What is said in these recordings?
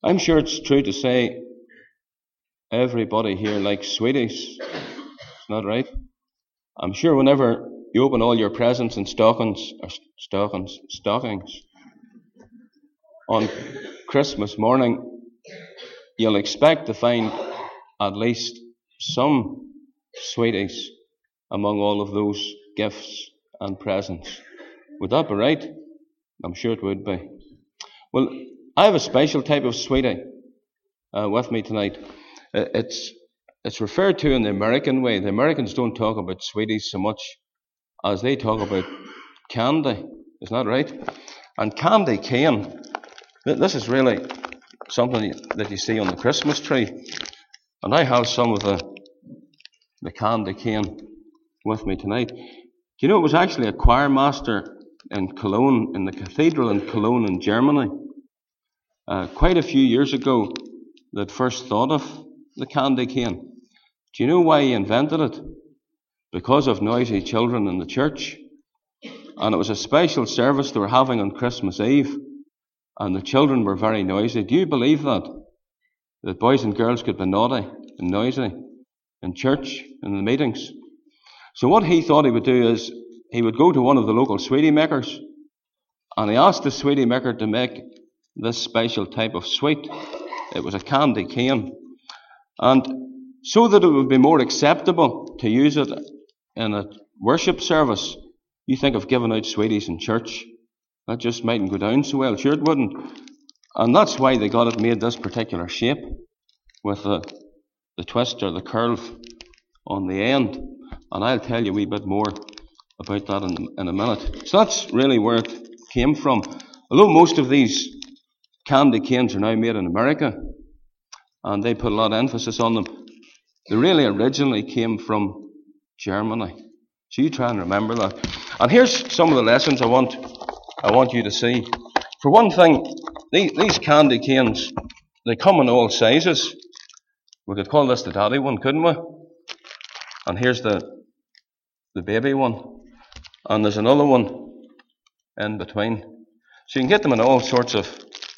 I'm sure it's true to say everybody here likes sweeties. It's not right. I'm sure whenever you open all your presents and stockings on Christmas morning, you'll expect to find at least some sweeties among all of those gifts and presents. Would that be right? I'm sure it would be. Well, I have a special type of sweetie with me tonight. It's referred to in the American way. The Americans don't talk about sweeties so much as they talk about candy. Isn't that right? And candy cane, this is really something that you see on the Christmas tree. And I have some of the candy cane with me tonight. Do you know it was actually a choir master in Cologne, in the cathedral in Cologne in Germany, quite a few years ago, that first thought of the candy cane. Do you know why he invented it? Because of noisy children in the church. And it was a special service they were having on Christmas Eve, and the children were very noisy. Do you believe that? That boys and girls could be naughty and noisy in church, in the meetings. So what he thought he would do is, he would go to one of the local sweetie makers, and he asked the sweetie maker to make this special type of sweet. It was a candy cane. And so that it would be more acceptable to use it in a worship service, you think of giving out sweeties in church. That just mightn't go down so well. Sure it wouldn't. And that's why they got it made this particular shape, with the twist or the curve on the end. And I'll tell you a wee bit more about that in a minute. So that's really where it came from. Although most of these candy canes are now made in America, and they put a lot of emphasis on them, they really originally came from Germany. So you try and remember that. And here's some of the lessons I want you to see. For one thing, these candy canes, they come in all sizes. We could call this the daddy one, couldn't we? And here's the baby one. And there's another one in between. So you can get them in all sorts of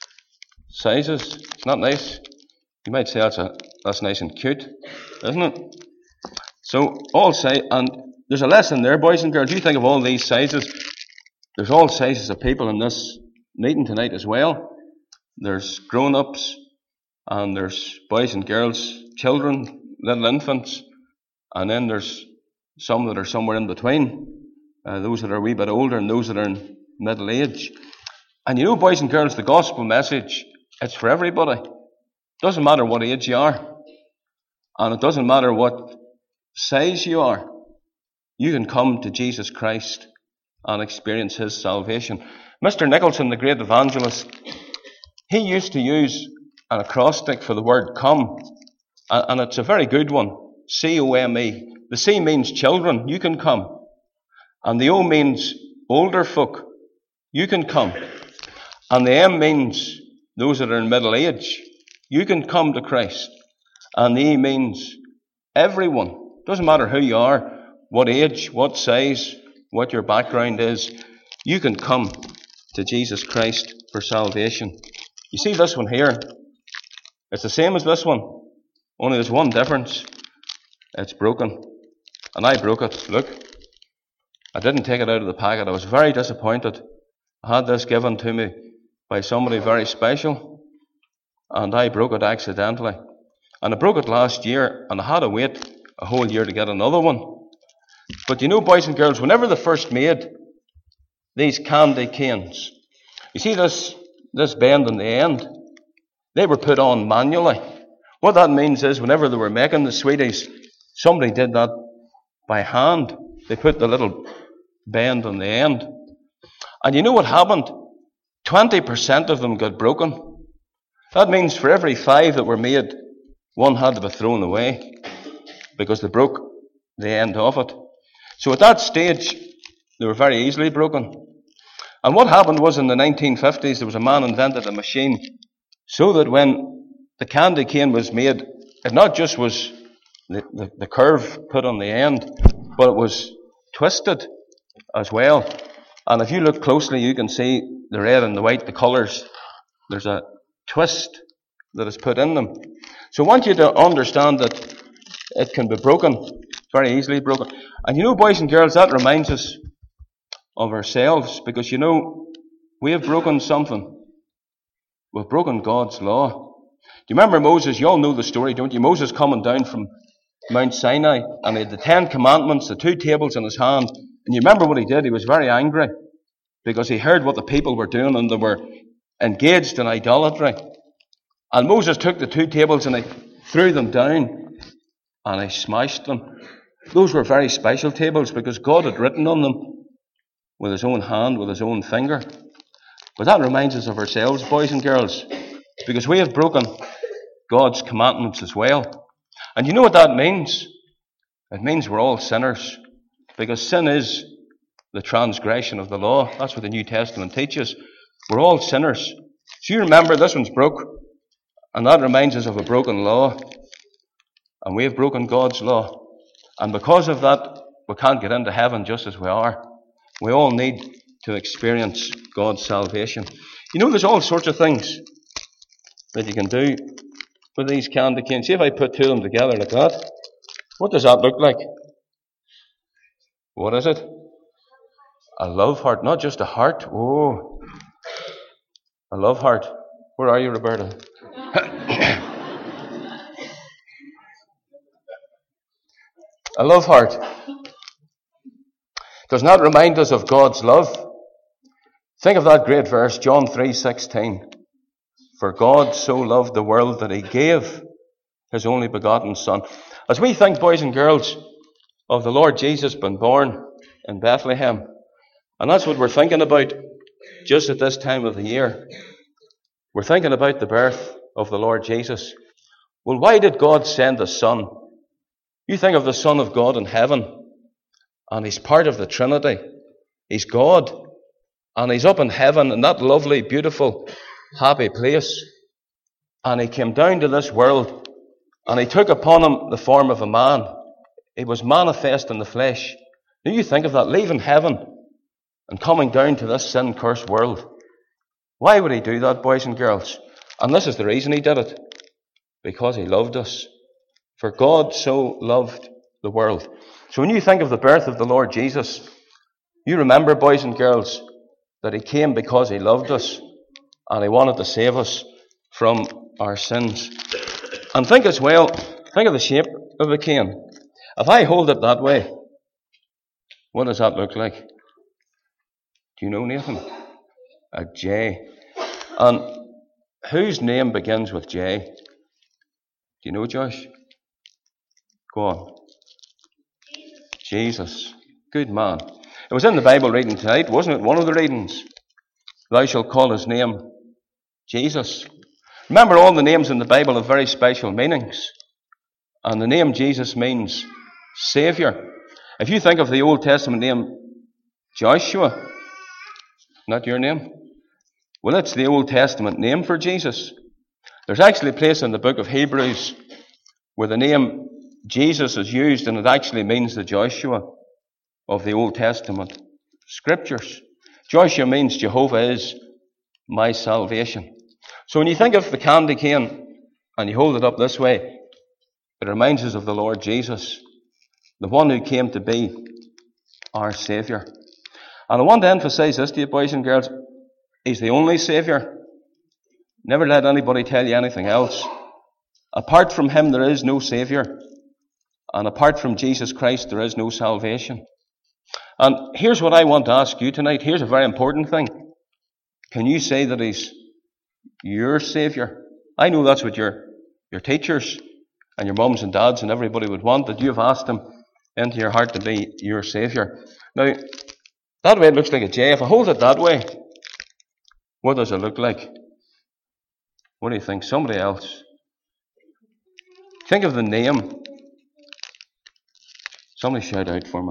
sizes. It's not nice. You might say that's nice and cute, isn't it? So all size, and there's a lesson there, boys and girls. You think of all these sizes. There's all sizes of people in this meeting tonight as well. There's grown-ups, and there's boys and girls, children, little infants, and then there's some that are somewhere in between. Those that are a wee bit older and those that are in middle age. And you know, boys and girls, the gospel message, it's for everybody. It doesn't matter what age you are, and it doesn't matter what size you are. You can come to Jesus Christ and experience His salvation. Mr. Nicholson, the great evangelist, he used to use an acrostic for the word come, and it's a very good one. C-O-M-E. The C means children, you can come. And the O means older folk, you can come. And the M means those that are in middle age, you can come to Christ. And the E means everyone. Doesn't matter who you are, what age, what size, what your background is, you can come to Jesus Christ for salvation. You see this one here? It's the same as this one, only there's one difference. It's broken. And I broke it. Look. I didn't take it out of the packet. I was very disappointed. I had this given to me by somebody very special, and I broke it accidentally. And I broke it last year, and I had to wait a whole year to get another one. But you know, boys and girls, whenever they first made these candy canes, you see this bend in the end, they were put on manually. What that means is, whenever they were making the sweeties, somebody did that by hand. They put the little bend on the end. And you know what happened? 20% of them got broken. That means for every 5 that were made, 1 had to be thrown away because they broke the end of it. So at that stage, they were very easily broken. And what happened was, in the 1950s, there was a man invented a machine so that when the candy cane was made, it not just was the curve put on the end, but it was twisted as well. And if you look closely, you can see the red and the white, the colours. There's a twist that is put in them. So I want you to understand that it can be broken, very easily broken. And you know, boys and girls, that reminds us of ourselves, because you know, we have broken something. We've broken God's law. Do you remember Moses? You all know the story, don't you? Moses coming down from Mount Sinai, and he had the 10 Commandments, the 2 tables in his hand. And you remember what he did? He was very angry, because he heard what the people were doing, and they were engaged in idolatry. And Moses took the 2 tables and he threw them down, and he smashed them. Those were very special tables, because God had written on them with his own hand, with his own finger. But that reminds us of ourselves, boys and girls, because we have broken God's commandments as well. And you know what that means? It means we're all sinners, because sin is the transgression of the law. That's what the New Testament teaches. We're all sinners. So you remember, this one's broke, and that reminds us of a broken law. And we have broken God's law. And because of that, we can't get into heaven just as we are. We all need to experience God's salvation. You know, there's all sorts of things that you can do with these candy canes. See if I put 2 of them together like that. What does that look like? What is it? A love heart, not just a heart. Oh, a love heart. Where are you, Roberta? A love heart. Does not remind us of God's love. Think of that great verse, John 3:16. For God so loved the world that he gave his only begotten Son. As we think, boys and girls, of the Lord Jesus being born in Bethlehem, and that's what we're thinking about just at this time of the year. We're thinking about the birth of the Lord Jesus. Well, why did God send a Son? You think of the Son of God in heaven, and he's part of the Trinity. He's God, and he's up in heaven in that lovely, beautiful, happy place. And he came down to this world, and he took upon him the form of a man. He was manifest in the flesh. Now you think of that, leaving heaven and coming down to this sin-cursed world. Why would he do that, boys and girls? And this is the reason he did it. Because he loved us. For God so loved the world. So when you think of the birth of the Lord Jesus, you remember, boys and girls, that he came because he loved us and he wanted to save us from our sins. And think as well, think of the shape of the cane. If I hold it that way, what does that look like? Do you know, Nathan? A J. And whose name begins with J? Do you know, Josh? Go on. Jesus. Good man. It was in the Bible reading tonight, wasn't it? One of the readings. Thou shalt call his name Jesus. Remember, all the names in the Bible have very special meanings. And the name Jesus means Saviour. If you think of the Old Testament name Joshua, not your name? Well, it's the Old Testament name for Jesus. There's actually a place in the book of Hebrews where the name Jesus is used, and it actually means the Joshua of the Old Testament scriptures. Joshua means Jehovah is my salvation. So when you think of the candy cane and you hold it up this way, it reminds us of the Lord Jesus, the one who came to be our Saviour. And I want to emphasize this to you, boys and girls. He's the only Saviour. Never let anybody tell you anything else. Apart from him, there is no Saviour. And apart from Jesus Christ, there is no salvation. And here's what I want to ask you tonight. Here's a very important thing. Can you say that he's your Saviour? I know that's what your teachers and your mums and dads and everybody would want, that you have asked him into your heart to be your Saviour. Now, that way it looks like a J. If I hold it that way, what does it look like? What do you think? Somebody else. Think of the name. Somebody shout out for me.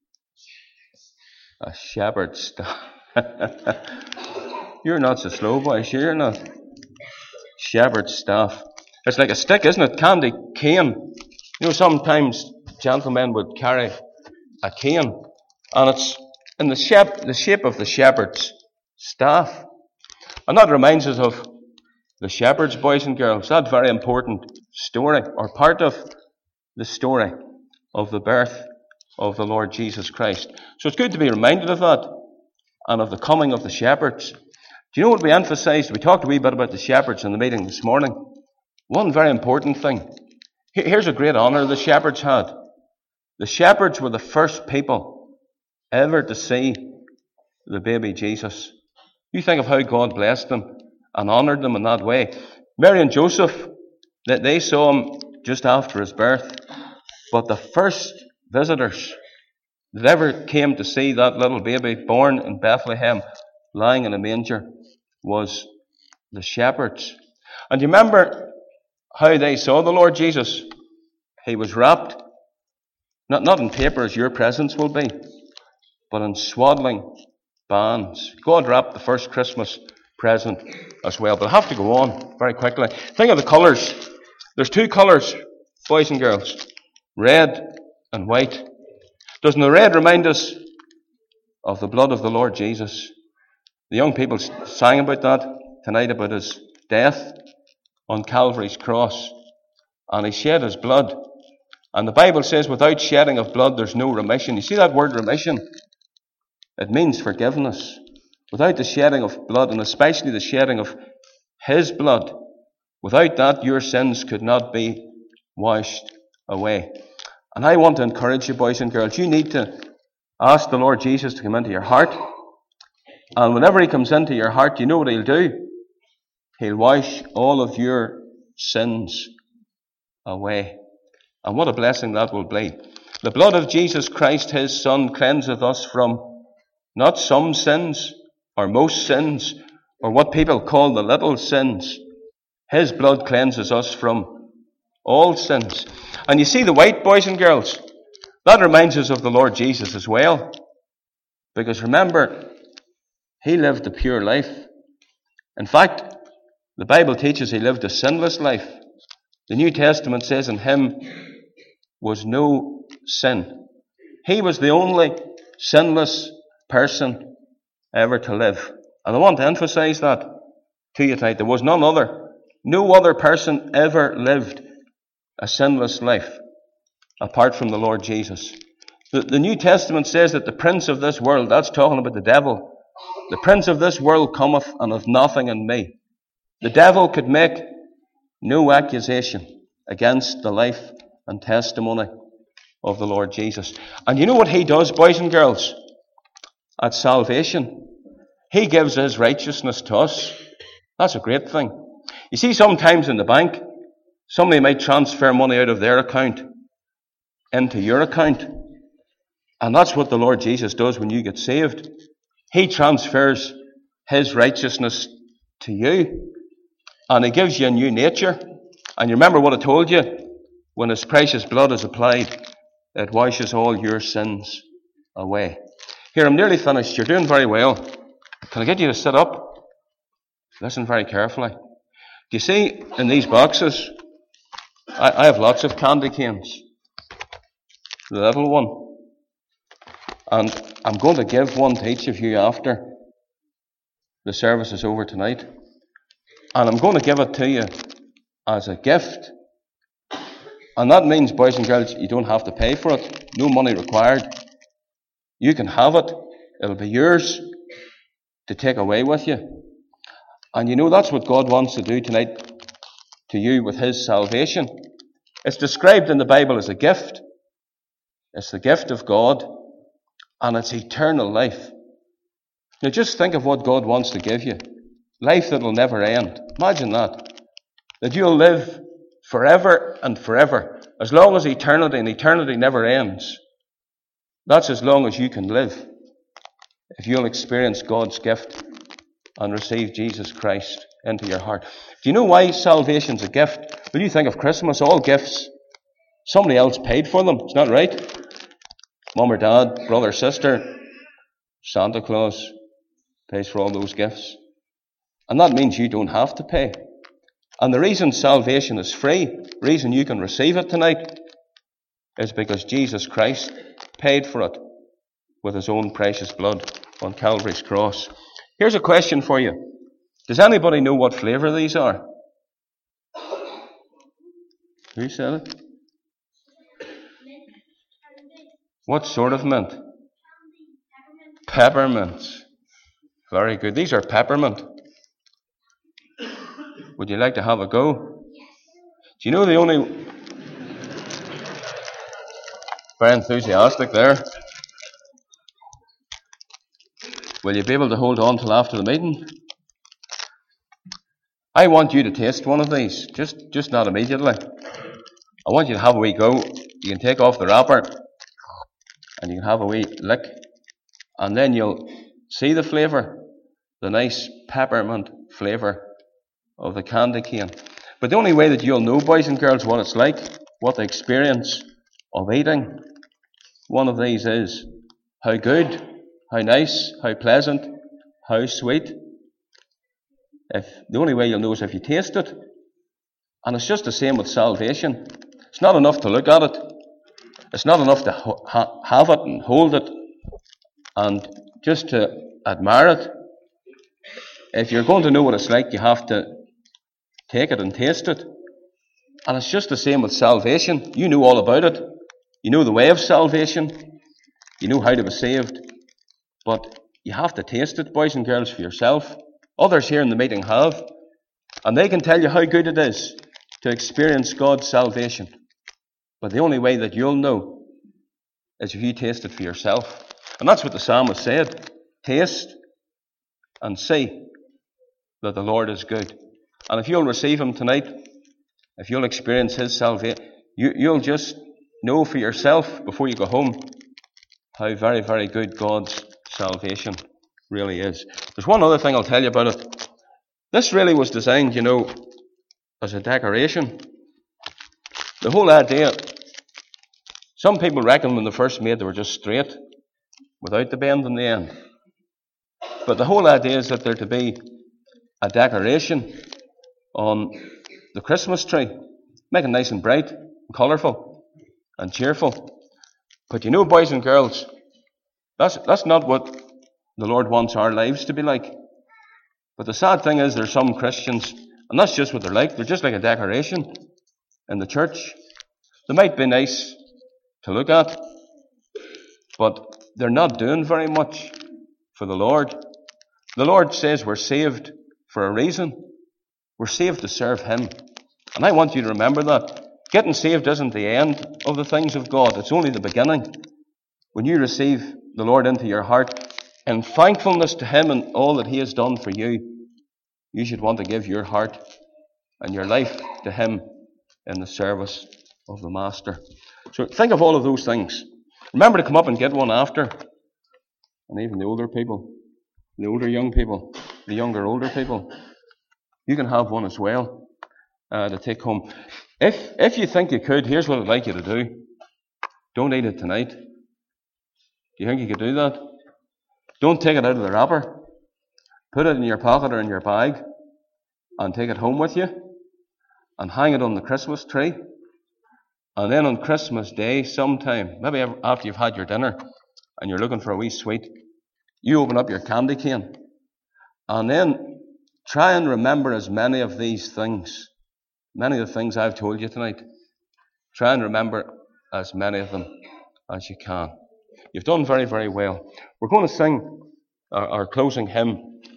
A shepherd's staff. You're not so slow, boy. Sure you're not. Shepherd's staff. It's like a stick, isn't it? Candy cane. You know, sometimes gentlemen would carry a cane, and it's in the shape of the shepherd's staff. And that reminds us of the shepherds, boys and girls. That very important story, or part of the story of the birth of the Lord Jesus Christ. So it's good to be reminded of that and of the coming of the shepherds. Do you know what we emphasized? We talked a wee bit about the shepherds in the meeting this morning. One very important thing. Here's a great honour the shepherds had. The shepherds were the first people ever to see the baby Jesus. You think of how God blessed them and honoured them in that way. Mary and Joseph, that they saw him just after his birth. But the first visitors that ever came to see that little baby born in Bethlehem, lying in a manger, was the shepherds. And you remember how they saw the Lord Jesus? He was wrapped, not in paper as your presents will be, but in swaddling bands. God wrapped the first Christmas present as well. But I have to go on very quickly. Think of the colours. There's two colours, boys and girls. Red and white. Doesn't the red remind us of the blood of the Lord Jesus? The young people sang about that tonight, about his death on Calvary's cross. And he shed his blood. And the Bible says without shedding of blood there's no remission. You see that word remission? It means forgiveness. Without the shedding of blood, and especially the shedding of his blood, without that your sins could not be washed away. And I want to encourage you, boys and girls, you need to ask the Lord Jesus to come into your heart. And whenever he comes into your heart, you know what he'll do? He'll wash all of your sins away. And what a blessing that will be. The blood of Jesus Christ, his Son, cleanseth us from not some sins, or most sins, or what people call the little sins. His blood cleanses us from all sins. And you see the white, boys and girls, that reminds us of the Lord Jesus as well. Because remember, he lived a pure life. In fact, the Bible teaches he lived a sinless life. The New Testament says in him was no sin. He was the only sinless person ever to live. And I want to emphasize that to you tonight. There was none other. No other person ever lived a sinless life apart from the Lord Jesus. The New Testament says that the prince of this world, that's talking about the devil, the prince of this world cometh and hath nothing in me. The devil could make no accusation against the life and testimony of the Lord Jesus. And you know what he does, boys and girls? At salvation, he gives his righteousness to us. That's a great thing. You see, sometimes in the bank, somebody might transfer money out of their account into your account. And that's what the Lord Jesus does when you get saved. He transfers his righteousness to you. And he gives you a new nature. And you remember what I told you? When his precious blood is applied, it washes all your sins away. Here, I'm nearly finished. You're doing very well. Can I get you to sit up? Listen very carefully. Do you see in these boxes, I have lots of candy canes. The little one. And I'm going to give one to each of you after the service is over tonight. And I'm going to give it to you as a gift. And that means, boys and girls, you don't have to pay for it. No money required. You can have it. It'll be yours to take away with you. And you know that's what God wants to do tonight to you with his salvation. It's described in the Bible as a gift. It's the gift of God. And it's eternal life. Now just think of what God wants to give you. Life that will never end. Imagine that. That you'll live forever and forever. As long as eternity, and eternity never ends. That's as long as you can live. If you'll experience God's gift and receive Jesus Christ into your heart. Do you know why salvation's a gift? When you think of Christmas, all gifts, somebody else paid for them. It's not right. Mum or dad, brother or sister, Santa Claus pays for all those gifts. And that means you don't have to pay. And the reason salvation is free, the reason you can receive it tonight, is because Jesus Christ paid for it with his own precious blood on Calvary's cross. Here's a question for you. Does anybody know what flavour these are? Who said it? What sort of mint? Peppermint. Very good. These are peppermint. Would you like to have a go? Do you know the only... Very enthusiastic there. Will you be able to hold on till after the meeting? I want you to taste one of these. Just not immediately. I want you to have a wee go. You can take off the wrapper and you can have a wee lick, and then you'll see the flavour, the nice peppermint flavour of the candy cane. But the only way that you'll know, boys and girls, what it's like, what the experience of eating one of these is, how good, how nice, how pleasant, how sweet. The only way you'll know is if you taste it. And it's just the same with salvation. It's not enough to look at it. It's not enough to have it and hold it and just to admire it. If you're going to know what it's like, you have to take it and taste it. And it's just the same with salvation. You know all about it. You know the way of salvation. You know how to be saved. But you have to taste it, boys and girls, for yourself. Others here in the meeting have. And they can tell you how good it is to experience God's salvation. But the only way that you'll know is if you taste it for yourself. And that's what the psalmist said. Taste and see that the Lord is good. And if you'll receive Him tonight, if you'll experience His salvation, you'll just know for yourself before you go home how very, very good God's salvation really is. There's one other thing I'll tell you about it. This really was designed, as a decoration. The whole idea, some people reckon when they first made they were just straight, without the bend in the end. But the whole idea is that they're to be a decoration on the Christmas tree. Make it nice and bright, and colourful, and cheerful. But boys and girls, that's not what the Lord wants our lives to be like. But the sad thing is there's some Christians, and that's just what they're like. They're just like a decoration in the church. They might be nice to look at, but they're not doing very much for the Lord. The Lord says we're saved for a reason. We're saved to serve Him. And I want you to remember that. Getting saved isn't the end of the things of God. It's only the beginning. When you receive the Lord into your heart, in thankfulness to Him and all that He has done for you, you should want to give your heart and your life to Him in the service of the Master. So think of all of those things. Remember to come up and get one after. And even the older people, the older young people, the younger older people, you can have one as well to take home. If you think you could, here's what I'd like you to do. Don't eat it tonight. Do you think you could do that? Don't take it out of the wrapper. Put it in your pocket or in your bag and take it home with you and hang it on the Christmas tree. And then on Christmas Day sometime, maybe after you've had your dinner and you're looking for a wee sweet, you open up your candy cane and then try and remember as many of these things, many of the things I've told you tonight. Try and remember as many of them as you can. You've done very, very well. We're going to sing our closing hymn.